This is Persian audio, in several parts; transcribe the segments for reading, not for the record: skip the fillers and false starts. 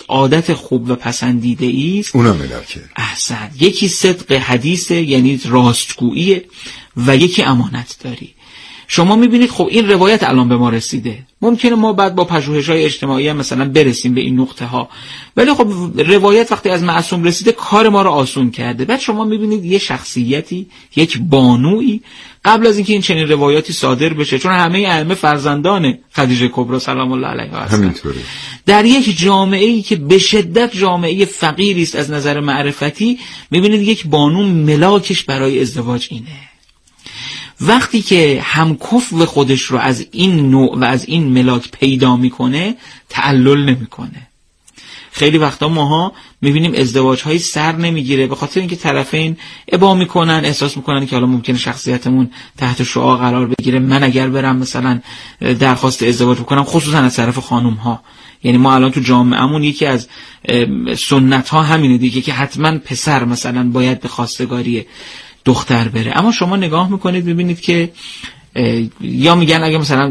عادت خوب و پسندیده است. اونا ملاکه. احسن. یکی صدق حدیث، یعنی راستگویی، و یکی امانت داری. شما میبینید خب این روایت الان به ما رسیده، ممکنه ما بعد با پژوهش‌های اجتماعی هم مثلا برسیم به این نقطه ها، ولی خب روایت وقتی از معصوم رسیده کار ما رو آسون کرده. بعد شما میبینید یه شخصیتی، یک بانویی، قبل از اینکه این چنین روایاتی صادر بشه، چون همه ائمه فرزندان خدیجه کبری سلام الله علیها هستند، همینطوره، در یک جامعه‌ای که به شدت جامعه فقیری است از نظر معرفتی، میبینید یک بانو ملاکش برای ازدواج اینه. وقتی که همکف خودش رو از این نوع و از این ملاک پیدا میکنه، تعلل نمیکنه. خیلی وقتا ماها میبینیم ازدواج‌های سر نمیگیره به خاطر اینکه طرفین ابا میکنن، احساس میکنن که حالا ممکنه شخصیتمون تحت شعاع قرار بگیره. من اگر برم مثلا درخواست ازدواج بکنم، خصوصا از طرف خانوم‌ها، یعنی ما الان تو جامعهمون یکی از سنت‌ها همینه دیگه که حتما پسر مثلا باید به خواستگاری دختر بره. اما شما نگاه میکنید میبینید که یا میگن اگه مثلا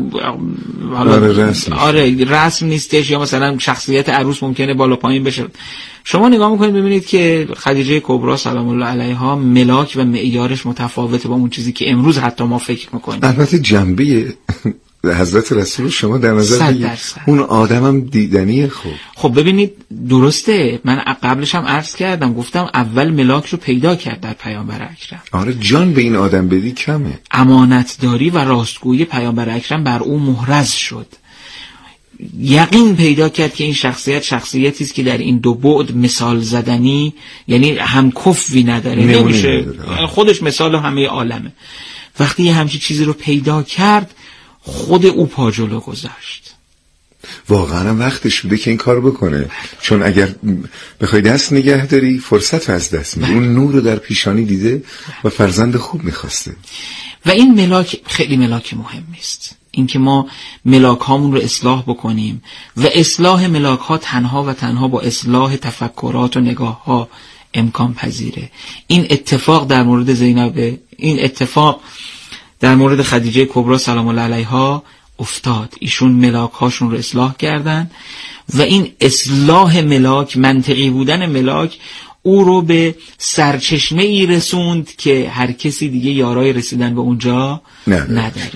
رسم نیستش، یا مثلا شخصیت عروس ممکنه بالا پایین بشه. شما نگاه میکنید ببینید که خدیجه کبری سلام الله علیها ملاک و معیارش متفاوته با اون چیزی که امروز حتی ما فکر میکنیم. البته جنبه حضرت رسول شما در نظر بگیرید، اون آدمم دیدنیه. خب ببینید درسته، من قبلش هم عرض کردم، گفتم اول ملاک رو پیدا کرد در پیامبر اکرم. آره، جان به این آدم بدی کمه. امانتداری و راستگویی پیامبر اکرم بر او محرز شد. یقین پیدا کرد که این شخصیتی است که در این دو بعد مثال زدنی، یعنی هم کفوی نداره، نمیشه خودش مثال همه عالمه. وقتی یه همچین چیزی رو پیدا کرد، خود او پا جلو گذاشت. واقعا وقتش بوده که این کار بکنه، چون اگر بخوای دست نگه داری فرصت از دست میدی. اون نور رو در پیشانی دیده و فرزند خوب میخواسته. و این ملاک خیلی ملاک مهمی است، اینکه ما ملاک هامون رو اصلاح بکنیم، و اصلاح ملاک ها تنها و تنها با اصلاح تفکرات و نگاه ها امکان پذیره. این اتفاق در مورد زینب، این اتفاق در مورد خدیجه کبری سلام الله علیها افتاد. ایشون ملاک هاشون رو اصلاح کردن، و این اصلاح ملاک، منطقی بودن ملاک، او رو به سرچشمه ای رسوند که هر کسی دیگه یارای رسیدن به اونجا نداره.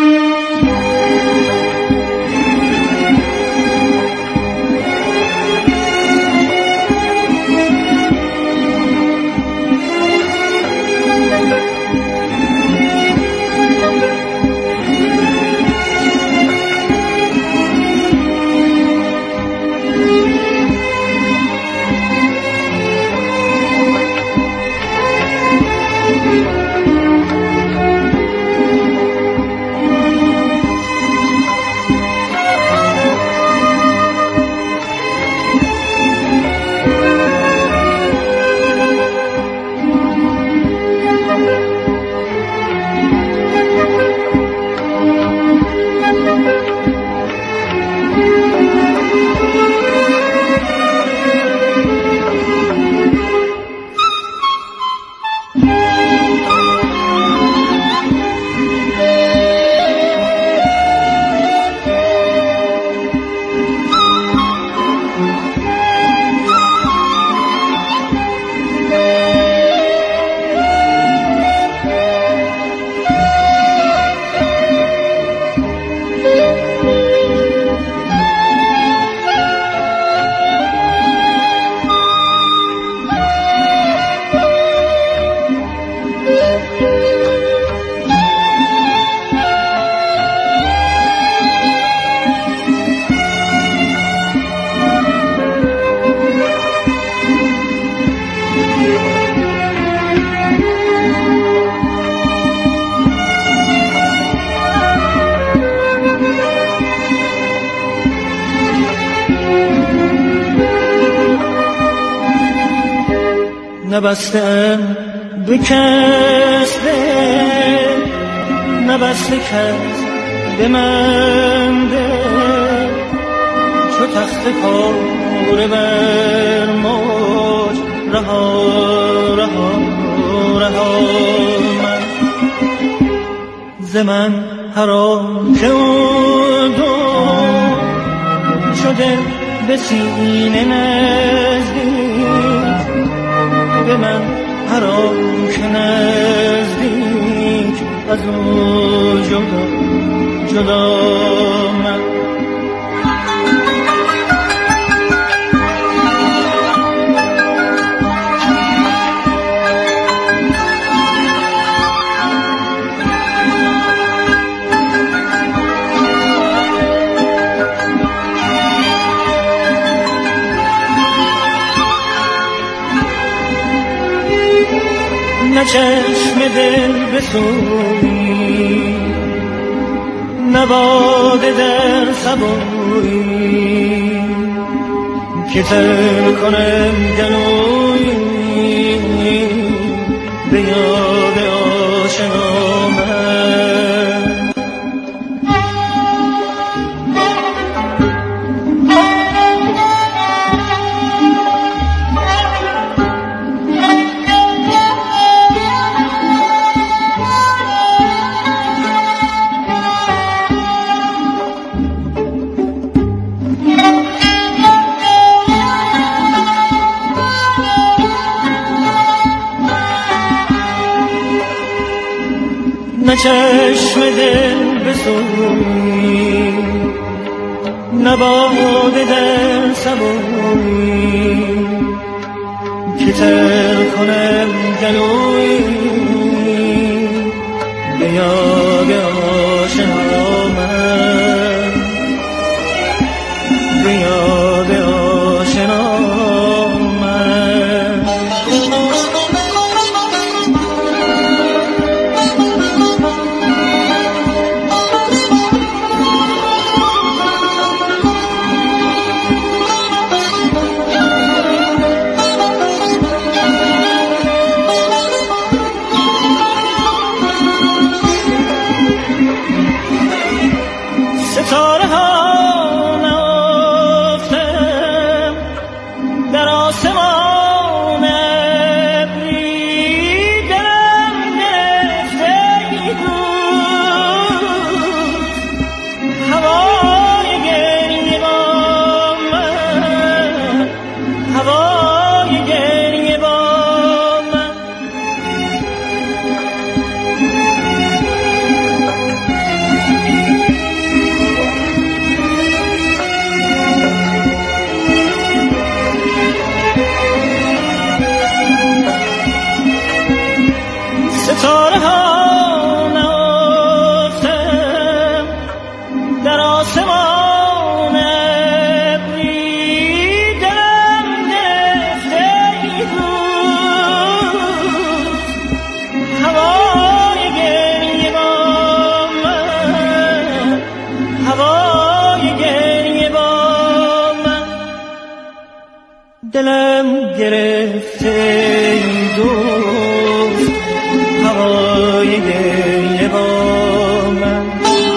نبستم به کس ده، نبسته کس به من ده، چو تخت پاره بر موج رها رها رها من ز من حرام شد شده به سینه جدا من. نه چشم دل بسوی، نه باده در سبوی که تر کنم گلوی به یاد آشنا من. نه چشم دل بسوی، نه باده در سبوی که تر کنم گلوی به یاد آشنا من، به یاد آشنا من. دلم گرفته ای دوست هوای گریه با من.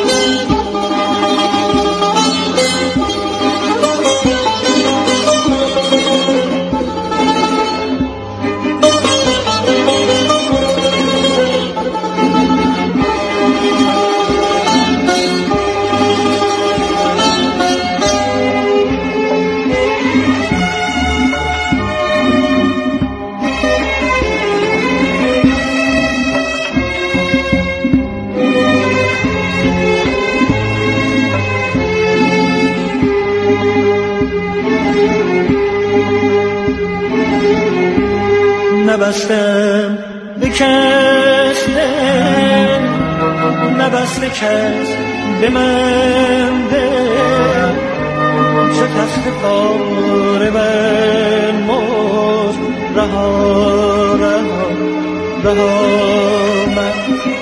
نبستم به کس دل، نبست کس به من دل، چه تخت پاره بر موز رها رها رها من.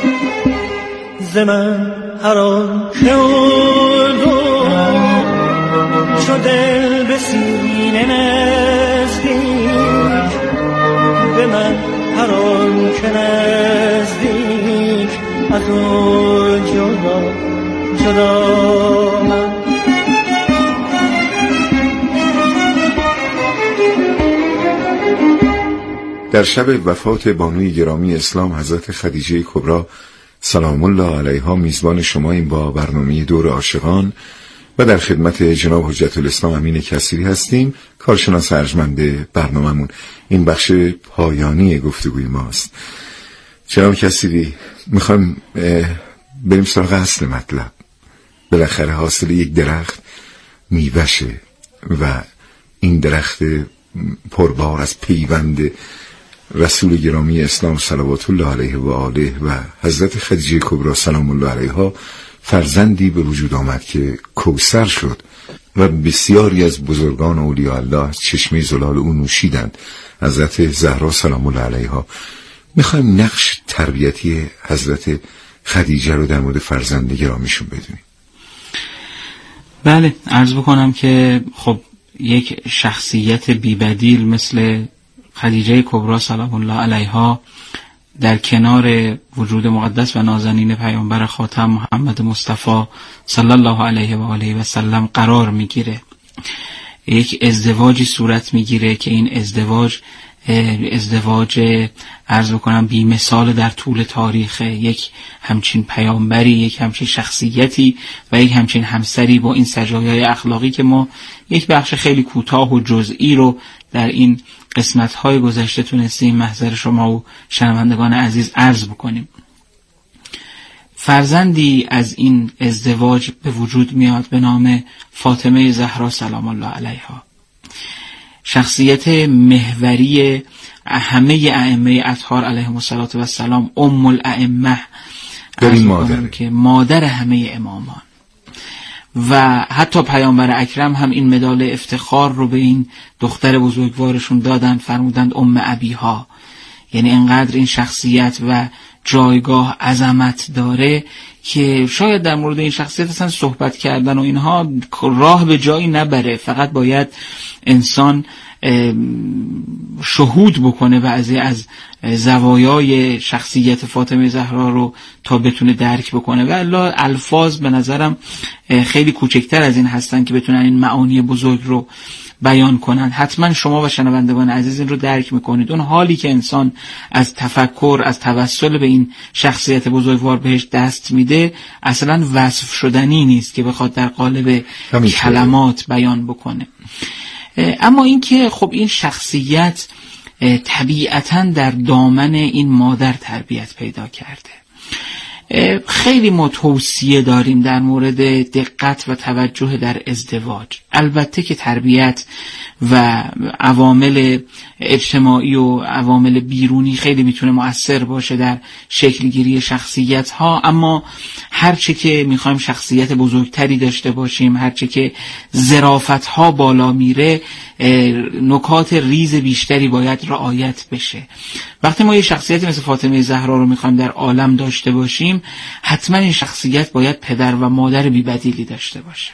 ز من هر آن که اردم چو دل به سینه نزدیک، به من هر آن که نزدیک از او جدا جدا من. در شب وفات بانوی گرامی اسلام حضرت خدیجه کبری سلام الله علیها میزبان شماییم با برنامه دور عاشقان و در خدمت جناب حجت الاسلام امین کثیری هستیم، کارشناس ارجمند برنامه‌مون. این بخش پایانی گفتگوی ماست. جناب کثیری، میخوایم بریم سراغ اصل مطلب. بالاخره حاصل یک درخت میوشه و این درخت پربار از پیوند رسول گرامی اسلام صلوات الله علیه و آله و حضرت خدیجه کبری سلام الله علیها فرزندی به وجود آمد که کوثر شد و بسیاری از بزرگان اولیاء الله از چشمه زلال او نوشیدند. حضرت زهرا سلام الله علیها. میخوایم نقش تربیتی حضرت خدیجه رو در مورد فرزند گرامیشون بدونیم. بله، عرض بکنم که خب یک شخصیت بی‌بدیل مثل خدیجه کبری سلام الله علیها در کنار وجود مقدس و نازنین پیامبر خاتم محمد مصطفی صلی الله علیه و آله و سلم قرار میگیره. یک ازدواجی صورت میگیره که این ازدواج عرض بکنم بی مثال در طول تاریخ. یک همچین پیامبری، یک همچین شخصیتی و یک همچین همسری با این سجایای اخلاقی که ما یک بخش خیلی کوتاه و جزئی رو در این قسمت‌های گذشته تونستیم محضر شما و شنوندگان عزیز عرض بکنیم. فرزندی از این ازدواج به وجود میاد به نام فاطمه زهرا سلام الله علیها. شخصیت محوری همه ائمه اطهار علیهم السلام، ام الائمه، که مادر همه امامان و حتی پیامبر اکرم هم این مدال افتخار رو به این دختر بزرگوارشون دادن، فرمودند ام ابیها. یعنی انقدر این شخصیت و جایگاه عظمت داره که شاید در مورد این شخصیت اصلا صحبت کردن و اینها راه به جایی نبره. فقط باید انسان شهود بکنه بعضی از زوایای شخصیت فاطمه زهرا رو تا بتونه درک بکنه. و الا الفاظ به نظرم خیلی کوچکتر از این هستن که بتونن این معانی بزرگ رو بیان کنن. حتما شما و شنوندگان عزیز این رو درک میکنید. اون حالی که انسان از تفکر، از توسل به این شخصیت بزرگوار بهش دست میده اصلا وصف شدنی نیست که بخواد در قالب کلمات بیان بکنه. اما این که خب این شخصیت طبیعتاً در دامن این مادر تربیت پیدا کرده. خیلی ما توصیه داریم در مورد دقت و توجه در ازدواج. البته که تربیت و عوامل اجتماعی و عوامل بیرونی خیلی میتونه مؤثر باشه در شکلگیری شخصیت ها، اما هرچه که میخوایم شخصیت بزرگتری داشته باشیم، هرچه که ظرافت ها بالا میره، نکات ریز بیشتری باید رعایت بشه. وقتی ما یه شخصیتی مثل فاطمه زهرا رو میخوایم در عالم داشته باشیم، حتما این شخصیت باید پدر و مادر بی‌بدیلی داشته باشه.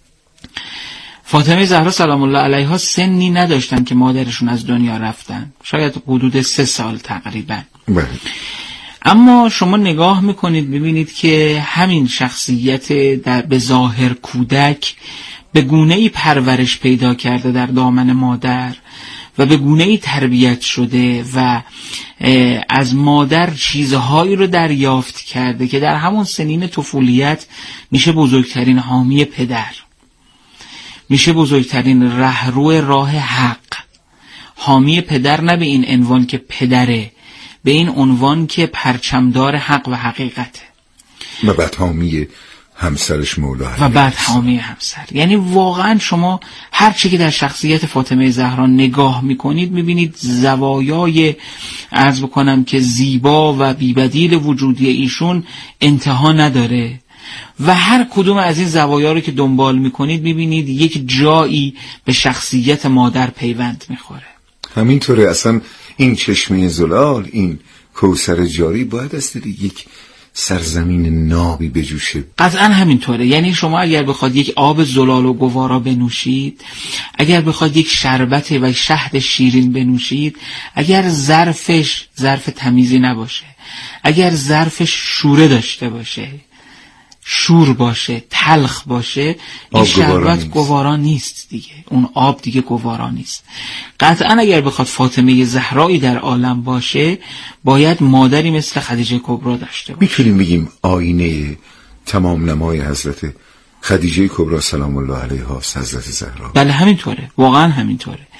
فاطمه زهرا سلام الله علیها سنی نداشتن که مادرشون از دنیا رفتن، شاید حدود 3 سال تقریبا. اما شما نگاه میکنید ببینید که همین شخصیت به ظاهر کودک به گونه‌ای پرورش پیدا کرده در دامن مادر و به گونه‌ای تربیت شده و از مادر چیزهایی رو دریافت کرده که در همون سنین طفولیت میشه بزرگترین حامی پدر، میشه بزرگترین رهرو راه حق. حامی پدر نه به این عنوان که پدره، به این عنوان که پرچمدار حق و حقیقته. و بعد حامی همسرش مولا و بعد حامی همسر. یعنی واقعا شما هر چی که در شخصیت فاطمه زهرا نگاه میکنید میبینید زوایای عرض بکنم که زیبا و بی‌بدیل وجودی ایشون انتها نداره و هر کدوم از این زوایا رو که دنبال میکنید میبینید یک جایی به شخصیت مادر پیوند میخوره. همینطوره. اصلا این چشمه زلال، این کوثر جاری باید از یک سرزمین نابی بجوشه. قطعا همینطوره. یعنی شما اگر بخواد یک آب زلال و گوارا بنوشید، اگر بخواد یک شربت و شهد شیرین بنوشید، اگر ظرفش ظرف تمیزی نباشه، اگر ظرفش شوره داشته باشه، شور باشه، تلخ باشه، این شربت گوارا نیست دیگه. اون آب دیگه گوارا نیست. قطعا اگر بخواد فاطمه زهرایی در عالم باشه باید مادری مثل خدیجه کبری داشته باشه. میتونیم بگیم آینه تمام نمای حضرت خدیجه کبری سلام الله علیها حضرت زهرا. بله همینطوره، واقعا همینطوره.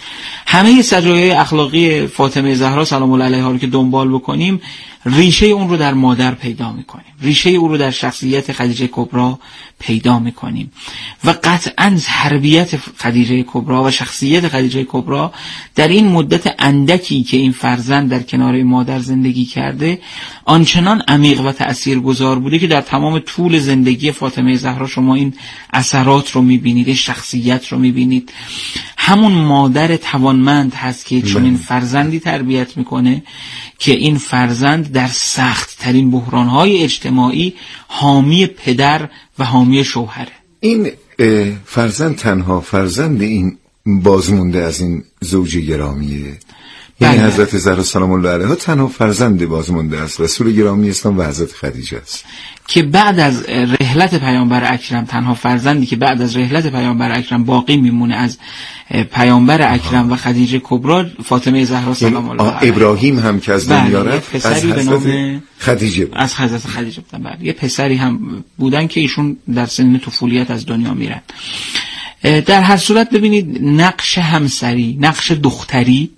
همه سجایای اخلاقی فاطمه زهرا سلام الله علیها رو که دنبال بکنیم، ریشه اون رو در مادر پیدا میکنیم، ریشه اون رو در شخصیت خدیجه کبرا پیدا میکنیم و قطعاً تربیت خدیجه کبرا و شخصیت خدیجه کبرا در این مدت اندکی که این فرزند در کنار مادر زندگی کرده آنچنان عمیق و تأثیرگذار بوده که در تمام طول زندگی فاطمه زهرا شما این اثرات رو میبینید، این شخصیت رو میبینید. همون مادر توانمند هست که چون این فرزندی تربیت میکنه که این فرزند در سخت ترین بحرانهای اجتماعی حامی پدر و حامی شوهره. این فرزند تنها فرزند این بازمونده از این زوج گرامیه، یعنی حضرت زهرا سلام الله علیها تنها فرزند بازمونده از رسول گرامی اسلام و حضرت خدیجه است که بعد از رحلت پیامبر اکرم، تنها فرزندی که بعد از رحلت پیامبر اکرم باقی میمونه از پیامبر اکرم و خدیجه کبرا فاطمه زهرا سلام الله علیها. ابراهیم هم که از دنیا رفت از حضرت خدیجه بود. از حضرت خدیجه بودن. بله، یه پسری هم بودن که ایشون در سن طفولیت از دنیا میرن. در هر صورت ببینید نقش همسری، نقش دختری،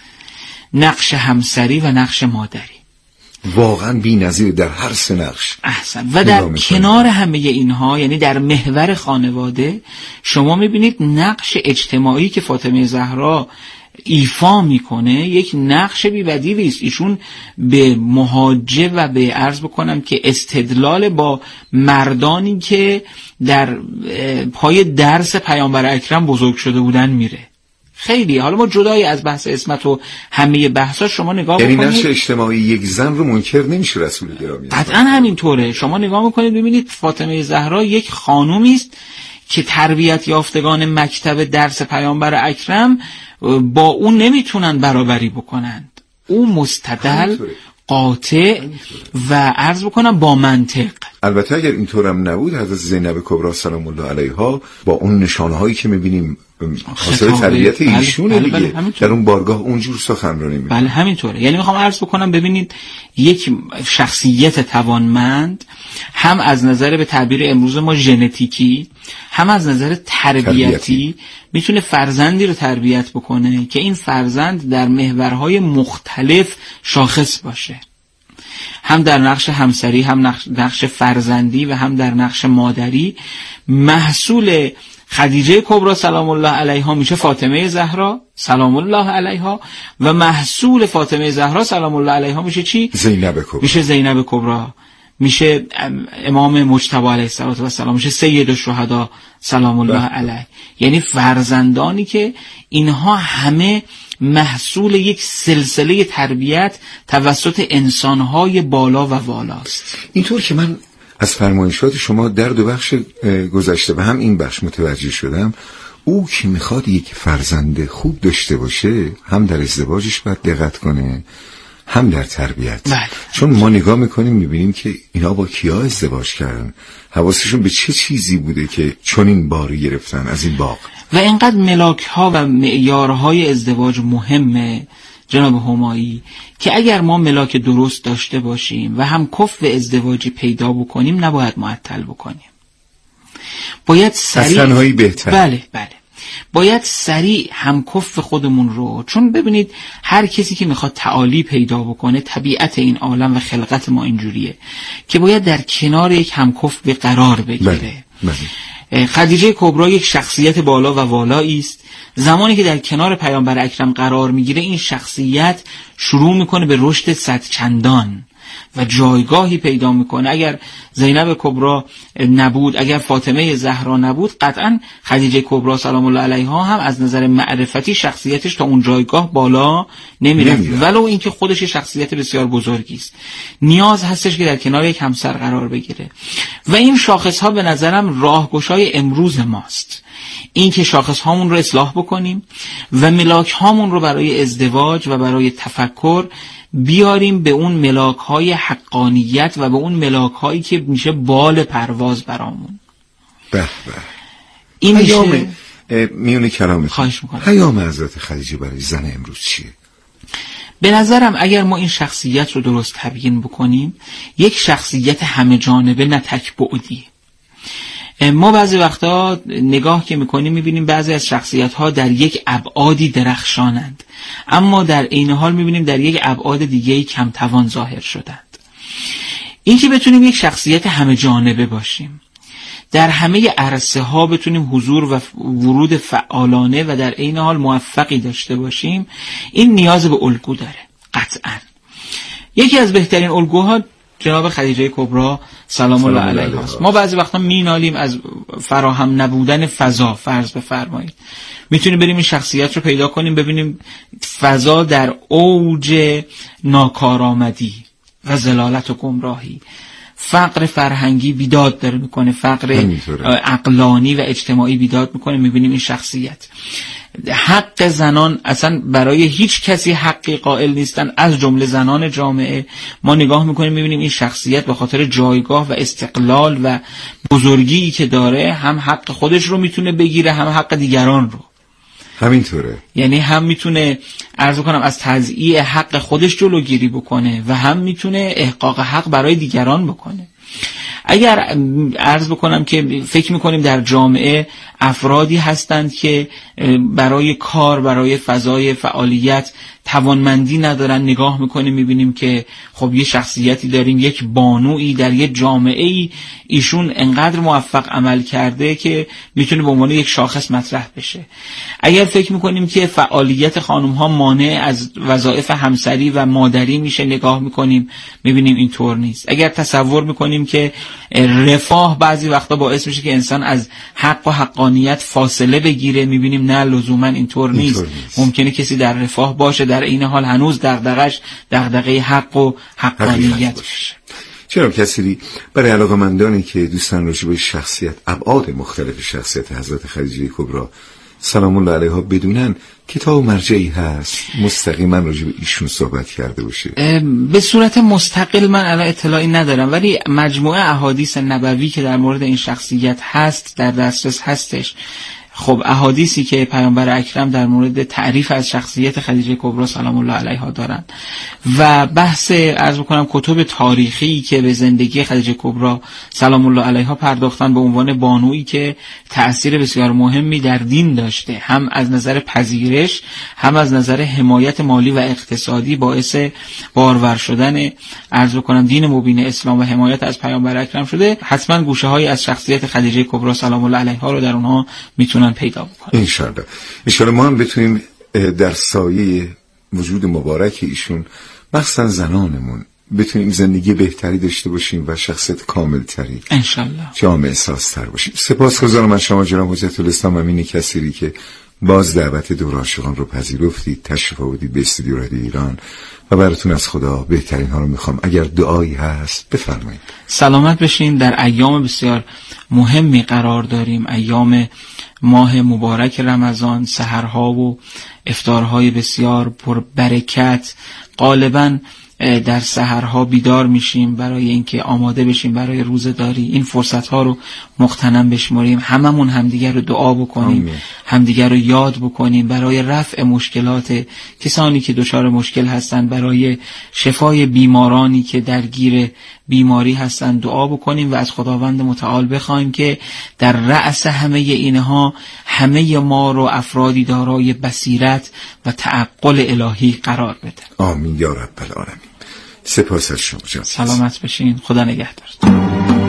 نقش همسری و نقش مادری واقعا بی‌نظیر در هر سه نقش. احسن. و در کنار همه اینها، یعنی در محور خانواده، شما میبینید نقش اجتماعی که فاطمه زهرا ایفا میکنه یک نقش بی‌بدیلی است. ایشون به محاجه و به عرض بکنم که استدلال با مردانی که در پای درس پیامبر اکرم بزرگ شده بودن میره. خیلی، حالا ما جدای از بحث اسمت و همه بحثا شما نگاه بکنید، یعنی نقش اجتماعی یک زن رو منکر نمیشه رسول گرامی. قطعا همینطوره. شما نگاه میکنید ببینید فاطمه زهرا یک خانومی است که تربیت یافتگان مکتب درس پیامبر اکرم با اون نمیتونن برابری بکنند. او مستدل، قاطع و عرض بکنم با منطق. البته اگر اینطورم نبود حضرت زینب کبرا سلام الله علیها با اون نشانه‌هایی که می‌بینیم حاصل تربیت ایشونه دیگه در اون بارگاه اونجور سخنرانی می‌کنه. بله همینطوره. یعنی میخوام عرض بکنم ببینید یک شخصیت توانمند هم از نظر به تعبیر امروز ما ژنتیکی، هم از نظر تربیتی میتونه فرزندی رو تربیت بکنه که این فرزند در محورهای مختلف شاخص باشه، هم در نقش همسری، هم نقش فرزندی و هم در نقش مادری. محصول خدیجه کبرا سلام الله علیها میشه فاطمه زهرا سلام الله علیها و محصول فاطمه زهرا سلام الله علیها میشه چی؟ زینب کبرا. میشه زینب کبرا، میشه امام مجتبی علیه السلام، میشه سید الشهدا سلام الله علیه. یعنی فرزندانی که اینها همه محصول یک سلسله تربیت توسط انسانهای بالا و والاست. اینطور که من از فرمایشات شما در دو بخش گذشته و هم این بخش متوجه شدم، او که میخواد یک فرزند خوب داشته باشه هم در ازدواجش باید دقت کنه هم در تربیت. بله. چون ما نگاه میکنیم میبینیم که اینا با کیا ازدواج کردن، حواسشون به چه چیزی بوده که چون این باری گرفتن از این باغ. و اینقدر ملاک ها و معیارهای ازدواج مهمه جناب همایی که اگر ما ملاک درست داشته باشیم و هم کفو ازدواجی پیدا بکنیم نباید معطل بکنیم. باید سریع تنهایی بهتر. بله باید سریع هم کفو خودمون رو، چون ببینید هر کسی که میخواد تعالی پیدا بکنه طبیعت این عالم و خلقت ما اینجوریه که باید در کنار یک هم کفو قرار بگیره. بله. خدیجه کبرا یک شخصیت بالا و والایی است. زمانی که در کنار پیامبر اکرم قرار میگیره این شخصیت شروع میکنه به رشد صد چندان و جایگاهی پیدا میکنه. اگر زینب کبرا نبود، اگر فاطمه زهرا نبود، قطعا خدیجه کبرا سلام الله علیها هم از نظر معرفتی شخصیتش تا اون جایگاه بالا نمیرفت، ولو اینکه خودش شخصیت بسیار بزرگی است. نیاز هستش که در کنار یک همسر قرار بگیره و این شاخص ها به نظرم راهگشای امروز ماست. این که شاخص هامون رو اصلاح بکنیم و ملاک هامون رو برای ازدواج و برای تفکر بیاریم به اون ملاک های حقانیت و به اون ملاک هایی که میشه بال پرواز برامون. به این میشه میونه کلامت. خواهش میکنم. پیام حضرت خدیجه برای زن امروز چیه؟ به نظرم اگر ما این شخصیت رو درست تبیین بکنیم، یک شخصیت همه جانبه نه تک بعدی. ما بعضی وقتا نگاه که میکنیم میبینیم بعضی از شخصیت‌ها در یک ابعادی درخشانند، اما در این حال میبینیم در یک ابعاد دیگه‌ای کم توان ظاهر شدند. این که بتونیم یک شخصیت همه جانبه باشیم، در همه عرصه ها بتونیم حضور و ورود فعالانه و در عین حال موفقی داشته باشیم، این نیاز به الگو داره قطعاً. یکی از بهترین الگوها جناب خدیجه کبرا سلام الله علیها است. ما بعضی وقتا مینالیم از فراهم نبودن فضا. فرض بفرمایید میتونیم بریم این شخصیت رو پیدا کنیم، ببینیم فضا در اوج ناکارآمدی و ضلالت و گمراهی، فقر فرهنگی بیداد داره میکنه، فقر عقلانی و اجتماعی بیداد میکنه. میبینیم این شخصیت حق زنان، اصلا برای هیچ کسی حقی قائل نیستن از جمله زنان جامعه. ما نگاه میکنیم میبینیم این شخصیت به خاطر جایگاه و استقلال و بزرگی که داره هم حق خودش رو میتونه بگیره هم حق دیگران رو. همینطوره، یعنی هم میتونه عرض کنم از تضییع حق خودش جلوگیری بکنه و هم میتونه احقاق حق برای دیگران بکنه. اگر عرض بکنم که فکر میکنیم در جامعه افرادی هستند که برای کار، برای فضای فعالیت توانمندی ندارن، نگاه میکنیم میبینیم که خب یه شخصیتی داریم، یک بانویی در یک جامعه‌ای، ایشون انقدر موفق عمل کرده که میتونه به عنوان یک شاخص مطرح بشه. اگر فکر میکنیم که فعالیت خانم‌ها مانع از وظایف همسری و مادری میشه، نگاه میکنیم میبینیم اینطور نیست. اگر تصور میکنیم که رفاه بعضی وقتا باعث میشه که انسان از حق و حقانیت فاصله بگیره، میبینیم نه، لزوما اینطور نیست. ممکنه کسی در رفاه باشه در این حال هنوز دغدغش دغدغه حق و حقانیت باشه. جناب کثیری، برای علاقه‌مندانی که دوستان راجع به شخصیت، ابعاد مختلف شخصیت حضرت خدیجه کبرا سلام الله علیها بدونن، کتاب مرجعی هست مستقیما راجع به ایشون صحبت کرده باشه؟ به صورت مستقل من الان اطلاعی ندارم، ولی مجموعه احادیث نبوی که در مورد این شخصیت هست در دسترس هستش. خب احادیثی که پیامبر اکرم در مورد تعریف از شخصیت خدیجه کبرا سلام الله علیها دارن و بحث عرض بکنم کتب تاریخی که به زندگی خدیجه کبرا سلام الله علیها پرداختن به عنوان بانویی که تأثیر بسیار مهمی در دین داشته، هم از نظر پذیرش هم از نظر حمایت مالی و اقتصادی، باعث بارور شدن عرض بکنم دین مبین اسلام و حمایت از پیامبر اکرم شده. حتما گوشه‌هایی از شخصیت خدیجه کبرا سلام الله علیها رو در اونها میتونن پیدا بکنیم. انشاءالله ما هم بتونیم در سایه وجود مبارک ایشون، مخصوصا زنانمون، بتونیم زندگی بهتری داشته باشیم و شخصیت کاملتری انشاءالله جامعه سازتر باشیم. سپاسگزارم از شما جناب حجت الاسلام امین کثیری که باز دعوت دور عاشقان رو پذیرفتید، تشریف آوردید به استودیو رادیو ایران و براتون از خدا بهترین ها رو میخوام. اگر دعایی هست بفرمایید. سلامت بشین. در ایام بسیار مهمی قرار داریم، ایام ماه مبارک رمضان، سحرها و افطارهای بسیار پر برکت. غالباً در سحرها بیدار میشیم برای اینکه آماده بشیم برای روزه‌داری. این فرصت‌ها رو مغتنم بشماریم، هممون همدیگر رو دعا بکنیم، همدیگر رو یاد بکنیم برای رفع مشکلات کسانی که دچار مشکل هستند، برای شفای بیمارانی که درگیر بیماری هستند دعا بکنیم و از خداوند متعال بخوایم که در رأس همه اینها همه ما رو افرادی دارای بصیرت و تعقل الهی قرار بده. آمین یا رب العالمین. سپاس از شما. سلامت بشین. خدا نگهدارتون.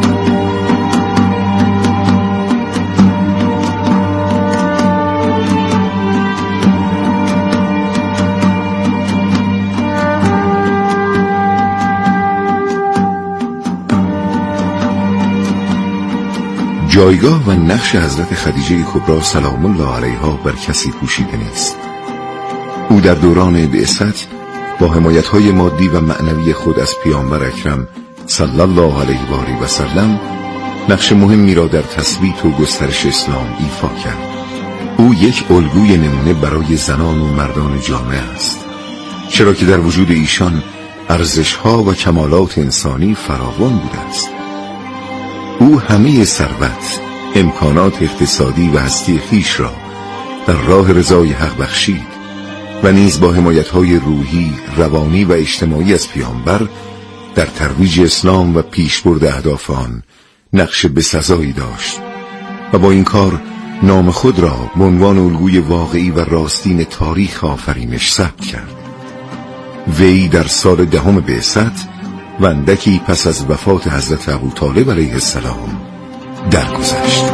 جایگاه و نقش حضرت خدیجه کبرا سلام الله علیها بر کسی پوشیده نیست. او در دوران بعثت با حمایت‌های مادی و معنوی خود از پیامبر اکرم صلی الله علیه و آله و سلم نقش مهمی را در تثبیت و گسترش اسلام ایفا کرد. او یک الگوی نمونه برای زنان و مردان جامعه است، چرا که در وجود ایشان ارزش‌ها و کمالات انسانی فراوان بوده است. او همه ثروت، امکانات اقتصادی و هستی خویش را در راه رضای حق بخشید و نیز با حمایت‌های روحی، روانی و اجتماعی از پیامبر در ترویج اسلام و پیشبرد اهداف آن نقش بسزایی داشت و با این کار نام خود را به عنوان الگوی واقعی و راستین تاریخ آفرینش ثبت کرد. وی در سال 10 بعثت و اندکی پس از وفات حضرت ابوطالب علیه السلام درگذشت.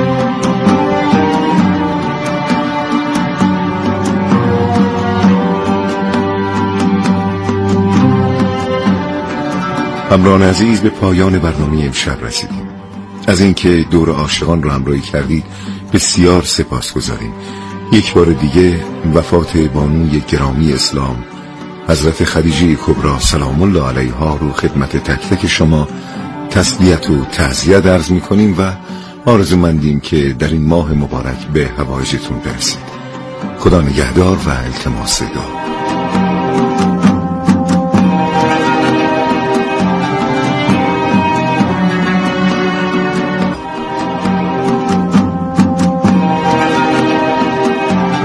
همراهان عزیز، به پایان برنامه امشب رسیدیم. از اینکه دور عاشقان را همراهی کردید بسیار سپاسگزاریم. یک بار دیگه وفات بانوی گرامی اسلام حضرت خدیجه کبری سلام الله علیها رو خدمت تک تک شما تسلیت و تعزیت عرض می‌کنیم و آرزومندیم که در این ماه مبارک به حوایجتون برسید. خدا نگهدار و التماس دعا.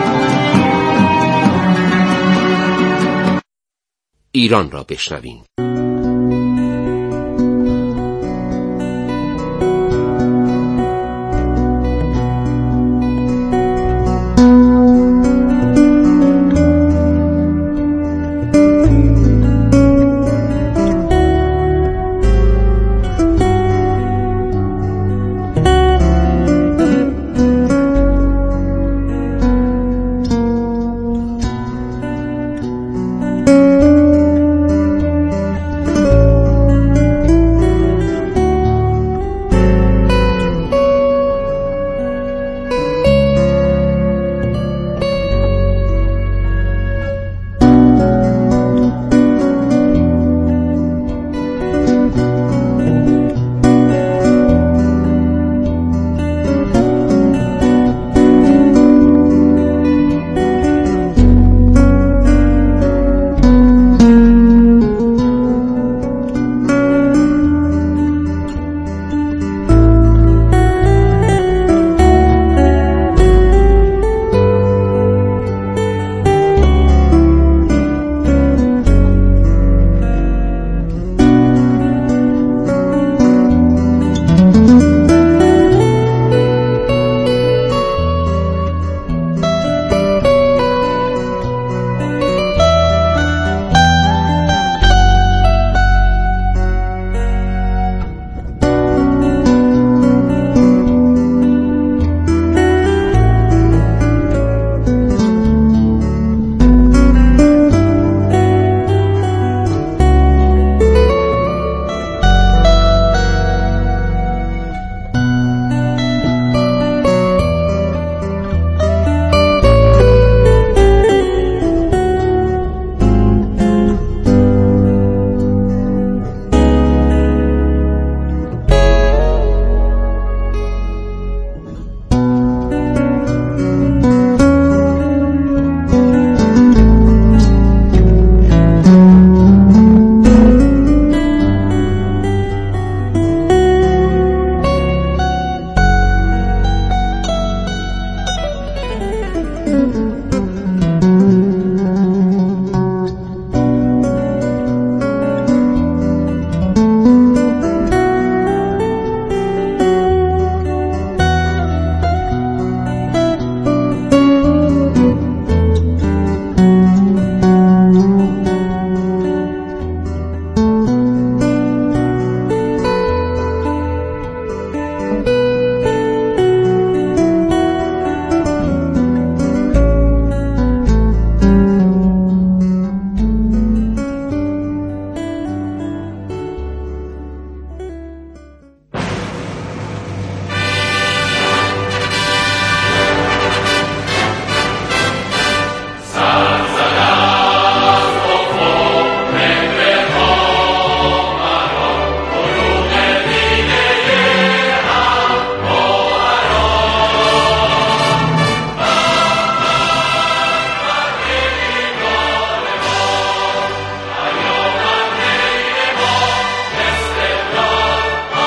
ایران را بشنویم.